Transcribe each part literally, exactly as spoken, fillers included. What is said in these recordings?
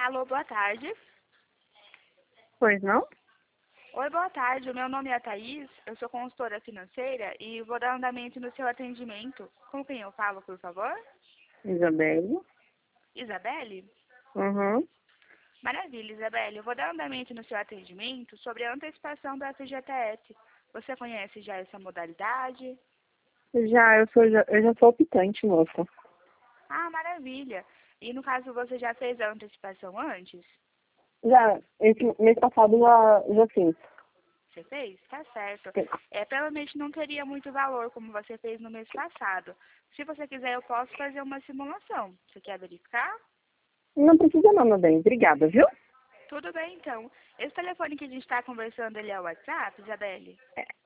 Alô, boa tarde. Pois não? Oi, boa tarde. O meu nome é Thaís, eu sou consultora financeira e vou dar andamento no seu atendimento. Com quem eu falo, por favor? Isabelle. Isabelle? Uhum. Maravilha, Isabelle. Eu vou dar andamento no seu atendimento sobre a antecipação do F G T S. Você conhece já essa modalidade? Já, eu, sou, já, eu já sou optante, moça. Ah, maravilha. E no caso, você já fez a antecipação antes? Já, esse mês passado já, já fiz. Você fez? Tá certo. É, provavelmente não teria muito valor como você fez no mês passado. Se você quiser, eu posso fazer uma simulação. Você quer verificar? Não precisa não, meu bem. Obrigada, viu? Tudo bem, então. Esse telefone que a gente está conversando, ele é o WhatsApp, Isabelle?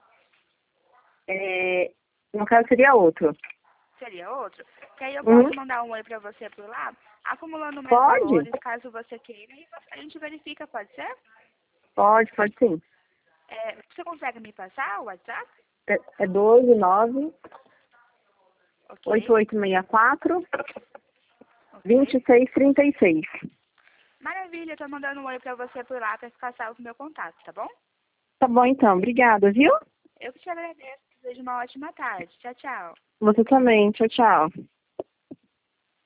É, no caso seria outro. Seria outro? Que aí eu Uhum. posso mandar um oi para você por lá, acumulando mais Pode? valores, caso você queira, e a gente verifica, pode ser? Pode, pode sim. É, você consegue me passar o WhatsApp? É, é doze nove oito Ok, oito seis quatro dois ok. seis três seis. Maravilha, eu tô mandando um oi para você por lá para ficar salvo o meu contato, tá bom? Tá bom então, obrigada, viu? Eu que te agradeço. Desejo uma ótima tarde. Tchau, tchau. Você também. Tchau, tchau.